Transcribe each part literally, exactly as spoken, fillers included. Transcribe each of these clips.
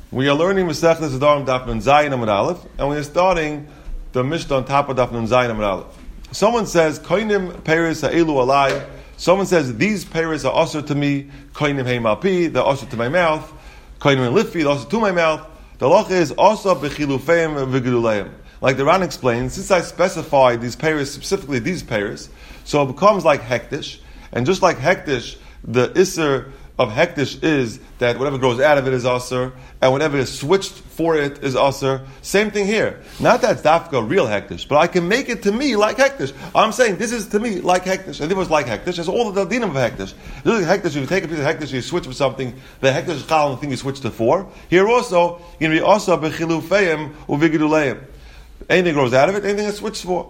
We are learning Masechtas Nedarim Daf Nun Zayin Amud Aleph, and we are starting the Mishnah on top of Daf Nun Zayin Amud Aleph. Someone says, Koinim Peres Ha'elu Alai. Someone says, these Peres are also to me. Koinim Hei Malpi, they're also to my mouth. Koinim Lifi, they're also to my mouth. The halacha is also Bechilufeim V'Geduleim. Like the Ran explains, since I specified these Peres, specifically these Peres, so it becomes like Hektish. And just like Hektish, the Isser of Hektish is that whatever grows out of it is Asr, and whatever is switched for it is Asr. Same thing here. Not that it's Dafka real Hektish, but I can make it to me like Hektish. I'm saying this is to me like Hektish. And if it was like Hektish, it's all the dinim of Hektish. This is Hektish, if you take a piece of Hektish, you switch for something, the Hektish is Chal, the thing you switched it for. Here also, you're going to be also Bechilufeim Uvigiduleim. Anything grows out of it, anything is switched for.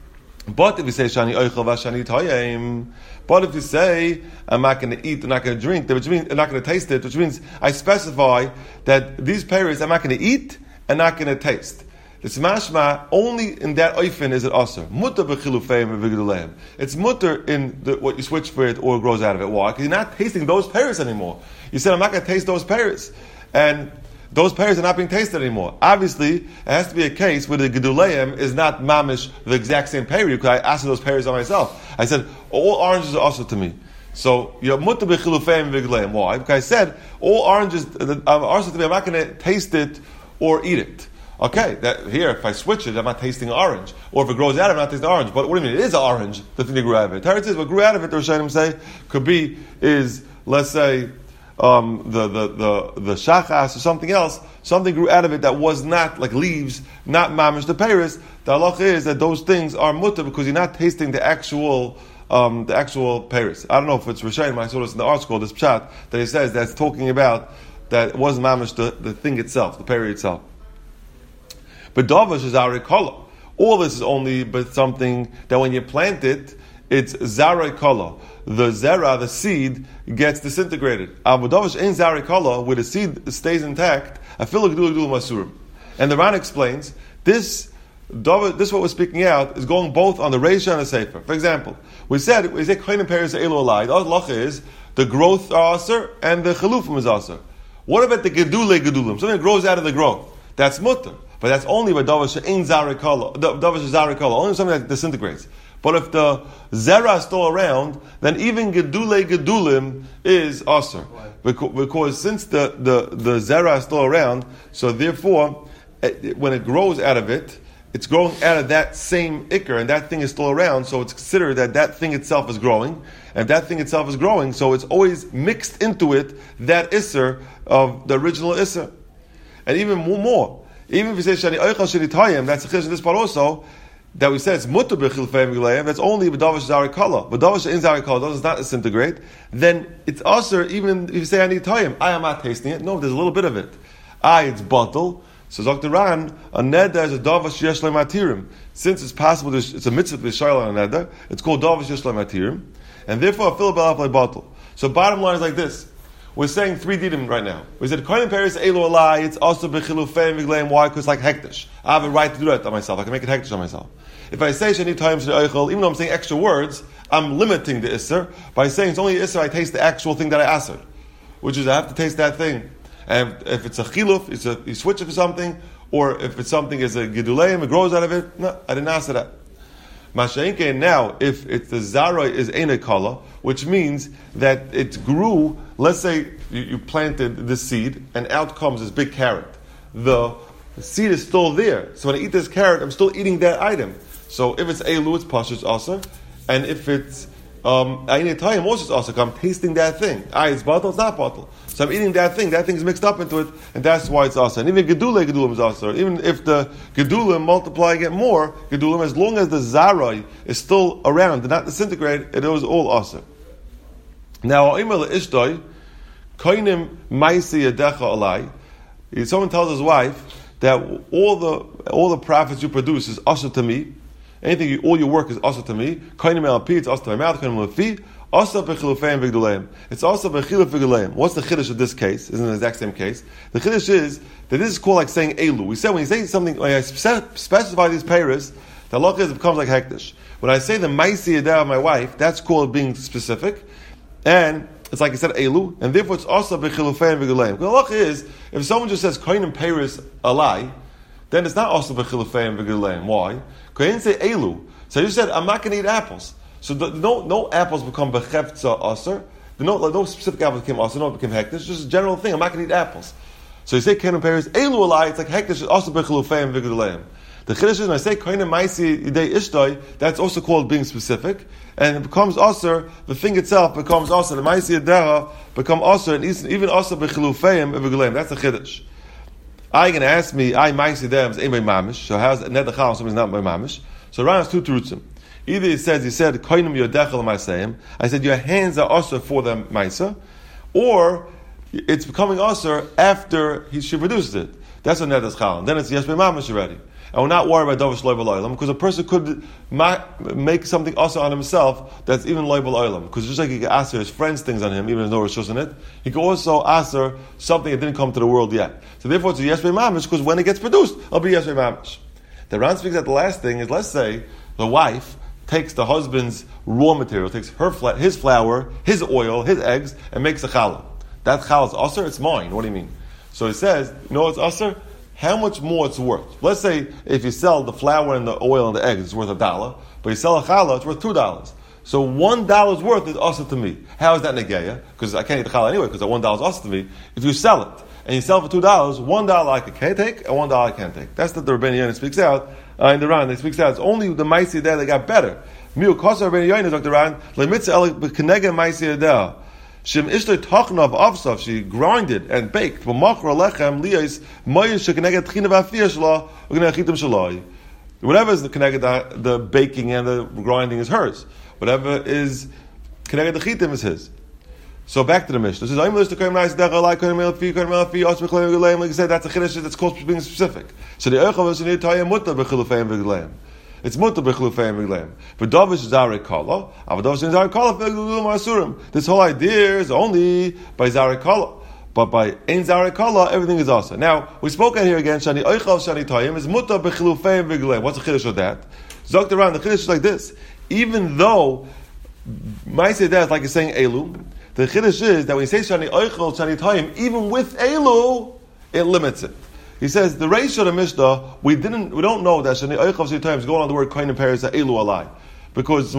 But if you say Shani Oichel Vashani Toyim, but if you say I'm not going to eat, I'm not going to drink, which means I'm not going to taste it, which means I specify that these pears I'm not going to eat and not going to taste. It's mashma only in that oifen is it aser. Mutter bechilufeim v'geduleim. It's mutter in the, what you switch for it or grows out of it. Why? Because you're not tasting those pears anymore. You said I'm not going to taste those pears, and those pears are not being tasted anymore. Obviously, it has to be a case where the geduleim is not mamish the exact same pear. Because I asked those pears on myself. I said all oranges are also to me. So you're mutter bechilufeim v'geduleim. Why? Because I said all oranges are also to me. I'm not going to taste it or eat it. Okay, that here if I switch it, I'm not tasting orange. Or if it grows out of it, I'm not tasting orange. But what do you mean? It is orange. The thing that grew out of it. Teretz is what grew out of it. The Rishonim say could be is let's say. Um, the the the the shachas or something else, something grew out of it that was not like leaves, not mamish the peris. The halacha is that those things are mutter because you're not tasting the actual um, the actual peris. I don't know if it's Rishonim. I saw this in the article, this pshat that he says that's talking about that it wasn't mamish the, the thing itself, the peri itself. But davash is arikala. All this is only but something that when you plant it, it's zarikala. The zera, the seed, gets disintegrated. Avodavish ein zarikala, where the seed stays intact. Afilu gedul gedul masurim. And the Ran explains this. This what we're speaking out is going both on the Reisha and the Sefer. For example, we said we say koinim peres elu alai. The halacha is the growth are aser and the chalufim is aser. What about the gedule gedulim? Something that grows out of the growth. That's mutter, but that's only with davish ein zarikala. Davish zarikala, only something that disintegrates. But if the zera is still around, then even gedule gedulim is aser. Because, because since the, the, the zera is still around, so therefore, it, when it grows out of it, it's growing out of that same ikr, and that thing is still around, so it's considered that that thing itself is growing, and that thing itself is growing, so it's always mixed into it, that isser of the original isser. And even more, more. Even if you say, Shani Oichel Shani Tayim, that's the chish in this part also, that we said it's mutter b'chilfei v'geduleim, that's only b'davish zarikala. B'davish in zarikala does not disintegrate. Then it's also even if you say I need time, I am not tasting it. No, there's a little bit of it. I, it's bottle. So Doctor Ran, a neder is a davish yesh matirim. Since it's possible, it's a mitzvah b'shayla on a neder. It's called davish yesh matirim, and therefore a fill b'alaf bottle. So bottom line is like this. We're saying three dinim right now. We said koinim peres elu alai. It's also b'chilufei v'geduleim. Why? Because it's like hektish. I have a right to do that on myself. I can make it hektish on myself. If I say shani time shani oichel, even though I'm saying extra words, I'm limiting the isser by saying it's only isser I taste the actual thing that I asked, which is I have to taste that thing. And if it's a chiluf, it's a you switch it for something, or if it's something is a geduleim, it grows out of it. No, I didn't ask that. Masha'inke, now, if it's the zara is eine kala, which means that it grew, let's say you, you planted the seed, and out comes this big carrot. The, the seed is still there. So when I eat this carrot, I'm still eating that item. So if it's elu, it's pashus also. And if it's um eine time, also it's also, I'm tasting that thing. Ah, it's bottle, it's not bottle. So I'm eating that thing, that thing's mixed up into it, and that's why it's also. And even gedule gedulim is also. Even if the gedulim multiply and get more gedulim, as long as the zarai is still around, did not disintegrate, it was all also. Now, oimer le'ishtoi, koinim maisi yadecha alai. Someone tells his wife that all the all the profits you produce is also to me. Anything, you, all your work is also to me. Koinim el pi, it's also to my mouth. Koinim el fi. Also bechilufeim v'geduleim. It's also bechiluf v'geduleim. What's the chiddush of this case? Isn't it the exact same case? The chiddush is that this is called like saying elu. We said when you say something, when I specify these peiros, the halacha is it becomes like hektish. When I say the maisi yadeh of my wife, that's called being specific. And it's like I said, elu, and therefore it's also b'chilufei and v'guleim. The halacha is, if someone just says koinim peiris alai, then it's not also b'chilufei and v'guleim. Why? Because he didn't say elu. So you said, I'm not going to eat apples. So the, no no apples become b'chefza aser. No, no specific apples became aser, no it became hektish. It's just a general thing, I'm not going to eat apples. So you say koinim peiris elu alai, it's like hektish is also b'chilufei and v'guleim. The chiddush is when I say koinim maisi yidei ishtoi, that's also called being specific, and it becomes aser. The thing itself becomes aser. The maisi yidei become aser, and even aser b'chilufeim and v'guleim. That's a chiddush. I going to ask me, I maisi yidei is ain't by mamish. So how's net dechal? Somebody's not by mamish. So Ran has two terutzim. Either he says he said koinim yodechel maisayim. I said your hands are aser for the maisa, or it's becoming aser after he she produced it. That's a net dechal. Then it's yes by mamish already. And we're not worried about Dovish Loibal Oilam, because a person could ma- make something also on himself that's even Loibal Oilam. Because just like he could answer his friends' things on him, even if there's no Rishus in it, he could also answer something that didn't come to the world yet. So therefore it's a Yes Mamish, because when it gets produced, it'll be Yes Mamish. The Ran speaks that the last thing is, let's say the wife takes the husband's raw material, takes her fla- his flour, his oil, his eggs, and makes a challah. That challah is usher, it's mine. What do you mean? So he says, you know what's usher? How much more it's worth? Let's say if you sell the flour and the oil and the eggs, it's worth a dollar, but you sell a challah, it's worth two dollars. So one dollar's worth is also to me. How is that negeya? Because I can't eat the challah anyway, because that one dollar's also to me. If you sell it and you sell for two dollars, one dollar I can take and one dollar I can't take. That's what the Rabbeinu Yoina speaks out uh, in the Ran. He speaks out. It's only the maisi there that got better. Miu kosa Rabbeinu Yoina, Doctor Ran, lemitza el b'kenega maisi there. Shem ishtoi tachna of avsav, she grinded and baked. V'machra lechem liyos moyish shekeneged tchina v'afir shla v'genechitim shaloi. Whatever is the keneged, the baking and the grinding is hers. Whatever is keneged the chitim is his. So back to the Mishnah. This is I'm listed koyim nice dechal like koyim elfi koyim elfi os b'chleim v'gleim. Like I said, that's a chiddush that's called being specific. So the eichav is in the tayim muta b'chilufeim v'gleim. It's muta b'chilufeim v'gleim. But davish zarek kala. Avadovish zarek kala v'gleim asurim. This whole idea is only by zarek kala. But by ein zarek kala, everything is awesome. Now we spoke out here again. Shani eichav shani tayim is muta b'chilufeim v'gleim. What's the chiddush of that? Zokt around the chiddush is like this. Even though might say that like you're saying elu. The chiddush is that when you say shani oichel shani tayim, even with elu, it limits it. He says the Reish of the Mishnah, we didn't, we don't know that shani oichel shani tayim is going on the word kohen and peres elu alai, because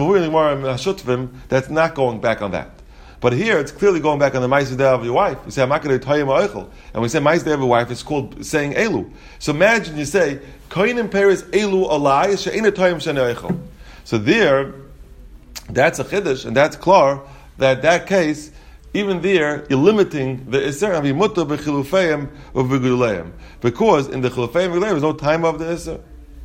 that's not going back on that. But here it's clearly going back on the ma'aseh of your wife. You say I'm not going to tayim oichel, and we say ma'aseh of your wife, it's called saying elu. So imagine you say kohen and peres elu alai she'ena tayim shani oichel. So there, that's a chiddush, and that's klar. That that case, even there, you're limiting the Isser of Yimuta b'chilufeim of v'guleim. Because in the chilufeim v'guleim, there's no time of the Isser.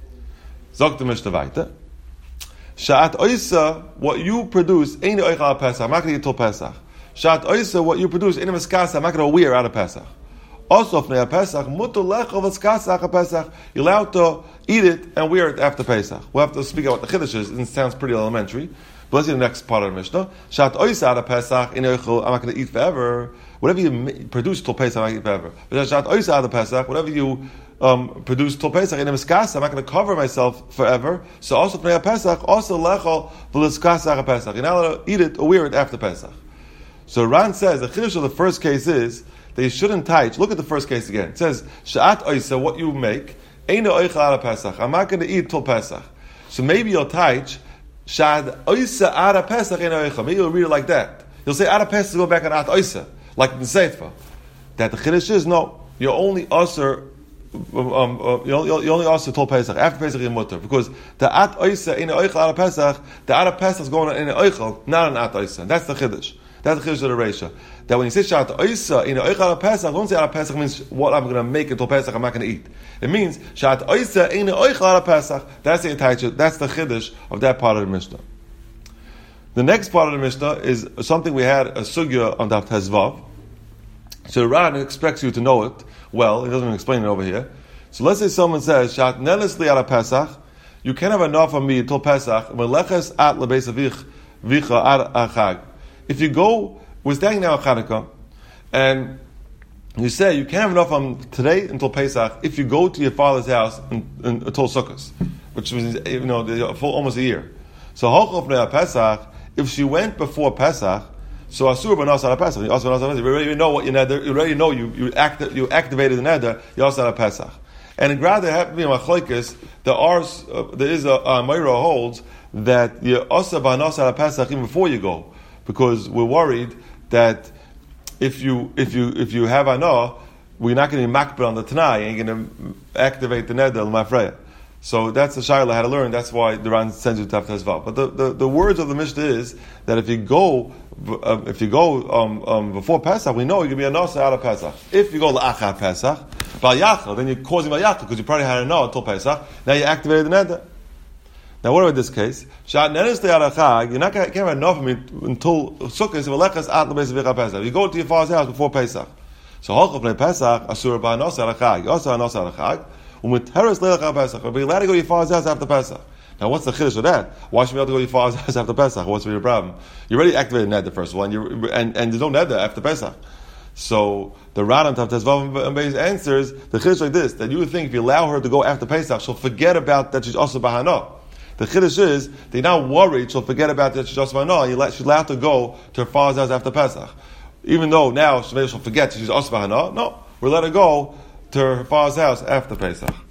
Zok the Mishnah Vaita. Sha'at oisa, what you produce, ain't oicha Pesach. I'm not going to eat till Pesach. Sha'at oisa, what you produce, ain't miskasa. I'm not going to wear out of Pesach. Also, if Pesach, mutu lecha v'skasa Pesach. You're allowed to eat it and wear it after Pesach. We'll have to speak about the chiddush is. It sounds pretty elementary. But let's see the next part of the Mishnah. Shat oisa out of Pesach in Eichel, I'm not going to eat forever. Whatever you produce till Pesach, I'm not going to eat forever. But Shat oisa out of Pesach, whatever you um, produce till Pesach in a miskasa, I'm not going to cover myself forever. So also for Pesach, also lechol v'liskasa Pesach. You're not allowed to eat it or wear it after Pesach. So Ran says the chiddush of the first case is that you shouldn't touch. Look at the first case again. It says Shat oisa, what you make, ain't oicha out of Pesach. I'm not going to eat till Pesach. So maybe you'll touch. Shad oisa ara Pesach in oicha. Maybe you'll read it like that. You'll say ara Pesach go back on at oisa, like in Sefer. That the chiddush is no. You only usher. Um, um, you only, you only usher till Pesach. After Pesach you're mutter, because the at oisa in oicha ara Pesach, the ara Pesach is going on in oicha, not an at oisa. That's the chiddush. That's the chiddush of the Reisha. That when you say shad oisa in oicha ara Pesach, don't say ara Pesach means what I'm going to make until Pesach. I'm not going to eat. It means shad oisa in oicha ara Pesach. That's the entire. That's the chiddush of that part of the Mishnah. The next part of the Mishnah is something we had a sugya on Daf Tezvav. So Ran expects you to know it well. He doesn't even explain it over here. So let's say someone says shat nelis li ara Pesach. You can't have enough of me until Pesach. Meleches at lebeis avich vicha ad achag. If you go, we're standing now at Chanukah, and you say you can't have enough from today until Pesach if you go to your father's house in, in, until Sukkot, which was you know the, for almost a year. So Hochov Pesach, if she went before Pesach, So asur b'nas ala Pesach. You also you already know what you neder. You already know you you act you activated the neder. You also ala Pesach. And in Grad there happen to be a machlokes. There are uh, there is a uh, Meira holds that you also b'nas ala Pesach even before you go, because we're worried that if you if you if you have anah, we're not going to be makbid on the Tanai. You're going to activate the neder l'mafreya. So that's the shayla had to learn. That's why the Ran sends you to Taft Hezvav. But the, the, the words of the Mishnah is that if you go uh, if you go um, um, before Pesach, we know you can be a nasa out of Pesach. If you go la'achar Pesach, bal yachal, then you're causing bal yachal because you probably had a no until Pesach. Now you activated the neder. Now what about this case? Shat nenes te'arachag, you're not going to have enough of me until Sukkot. V'lechas at l'beis v'cha Pesach. You go to your father's house before Pesach. So halchav le Pesach asur ba nasa arachag. Also nasa arachag. Umit teres leilach Pesach. But you're allowed to go to your father's house after Pesach. Now, what's the chiddush of that? Why should we be able to go to your father's house after Pesach? What's your problem? You already activated neder first of all, and, you and, and there's no neder after Pesach. So the Radam Tav Tezvav and Beis answers the chiddush like this: that you would think if you allow her to go after Pesach, she'll forget about that she's also bahana. The chiddush is they're now worried she'll forget about that she's also bahana. And you let, she's allowed to go to her father's house after Pesach, even though now maybe she'll forget she's also bahana. No, we'll let her go to her father's house after Pesach.